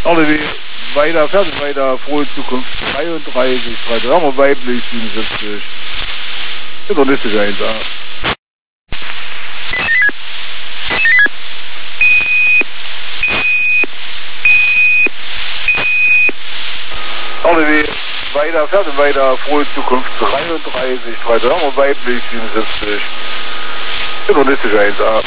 RDW, weiter, fertig, weiter, frohe Zukunft, 33, weiter, haben wir weiblich, 77. Internistische 1A. RDW, weiter, fertig, weiter, frohe Zukunft, 33, weiter, haben wir weiblich, 77. Internistische 1A.